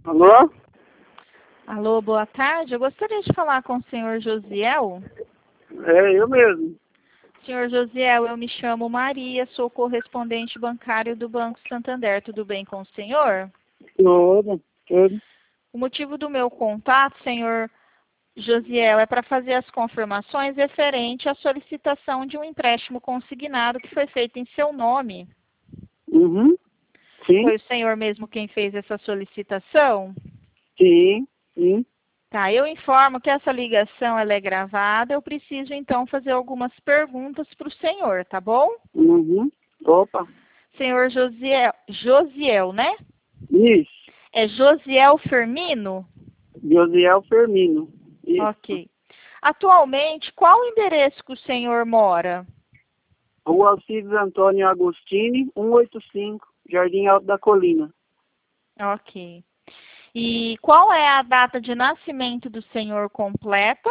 Alô? Alô, boa tarde. Eu gostaria de falar com o senhor Josiel. É, eu mesmo. Senhor Josiel, eu me chamo Maria, sou correspondente bancário do Banco Santander. Tudo bem com o senhor? Tudo. O motivo do meu contato, senhor Josiel, é para fazer as confirmações referente à solicitação de um empréstimo consignado que foi feito em seu nome. Uhum. Sim, Foi o senhor mesmo quem fez essa solicitação? sim. Tá, eu informo que essa ligação ela é gravada. Eu preciso então fazer algumas perguntas para o senhor, tá bom? Uhum. Opa. Senhor Josiel, né? Isso. É Josiel Firmino? Josiel Firmino. Isso. Ok. Atualmente, qual o endereço que o senhor mora? Rua Alcides Antônio Agostini, 185, Jardim Alto da Colina. Ok. E qual é a data de nascimento do senhor completa?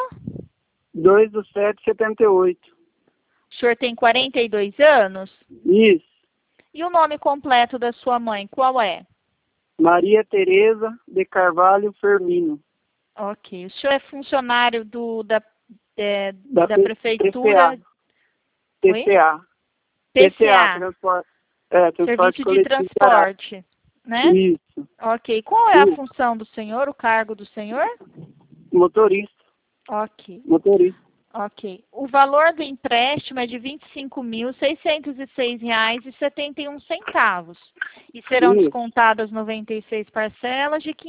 2/7/78. O senhor tem 42 anos? Isso. E o nome completo da sua mãe, qual é? Maria Tereza de Carvalho Firmino. Ok. O senhor é funcionário Da da prefeitura? Oi? TCA. PCA, Transporte. Transporte Serviço de Coletivo de Arara. Transporte, né? Isso. Ok. Qual é a Isso. função do senhor, o cargo do senhor? Motorista. Ok. Motorista. Ok. O valor do empréstimo é de R$ 25.606,71 e serão Isso. descontadas 96 parcelas de R$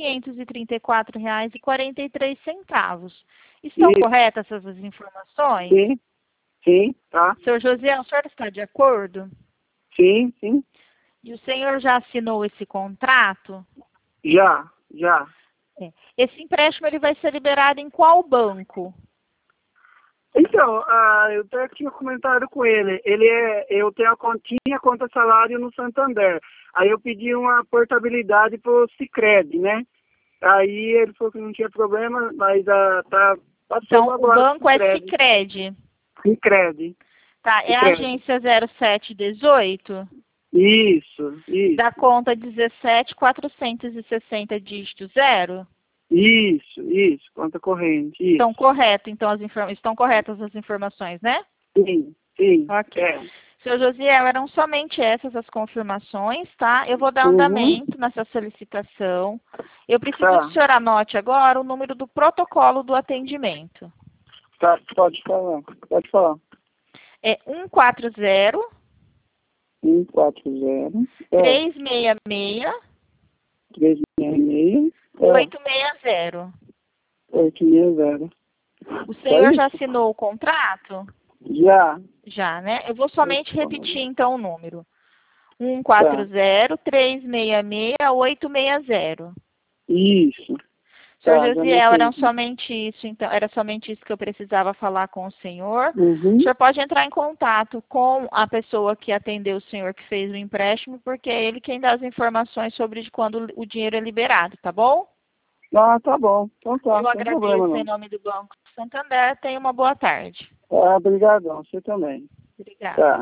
534,43. Estão Isso. corretas essas informações? Sim, tá. Senhor José, o senhor está de acordo? Sim. E o senhor já assinou esse contrato? Já. É. Esse empréstimo ele vai ser liberado em qual banco? Então, eu até tinha comentado com ele. Eu tenho a continha conta salário no Santander. Aí eu pedi uma portabilidade pro Sicredi, né? Aí ele falou que não tinha problema, mas passou Então, o agora banco é Sicredi. Sicredi. Tá, é a agência 0718 Isso. da conta 17.460 dígito 0. Isso. Conta corrente. Isso. Estão corretas as informações, né? Sim. Ok. É. Seu Josiel, eram somente essas as confirmações, tá? Eu vou dar Uhum. andamento nessa solicitação. Eu preciso que Tá. o senhor anote agora o número do protocolo do atendimento. Tá, pode falar. É 140 140 366 366 860. 860. O Só senhor já isso? assinou o contrato? Já. Já, né? Eu vou somente repetir então o número. Tá. 140 366 860. Isso. Senhor Tá, já Josiel, anotei. era somente isso, então, era somente isso que eu precisava falar com o senhor. O Uhum. senhor pode entrar em contato com a pessoa que atendeu o senhor que fez o empréstimo, porque é ele quem dá as informações sobre quando o dinheiro é liberado, tá bom? Ah, tá bom. Então tá, Eu sem problema agradeço em não. nome do Banco Santander. Tenha uma boa tarde. Ah, obrigadão, você também. Obrigada. Tá.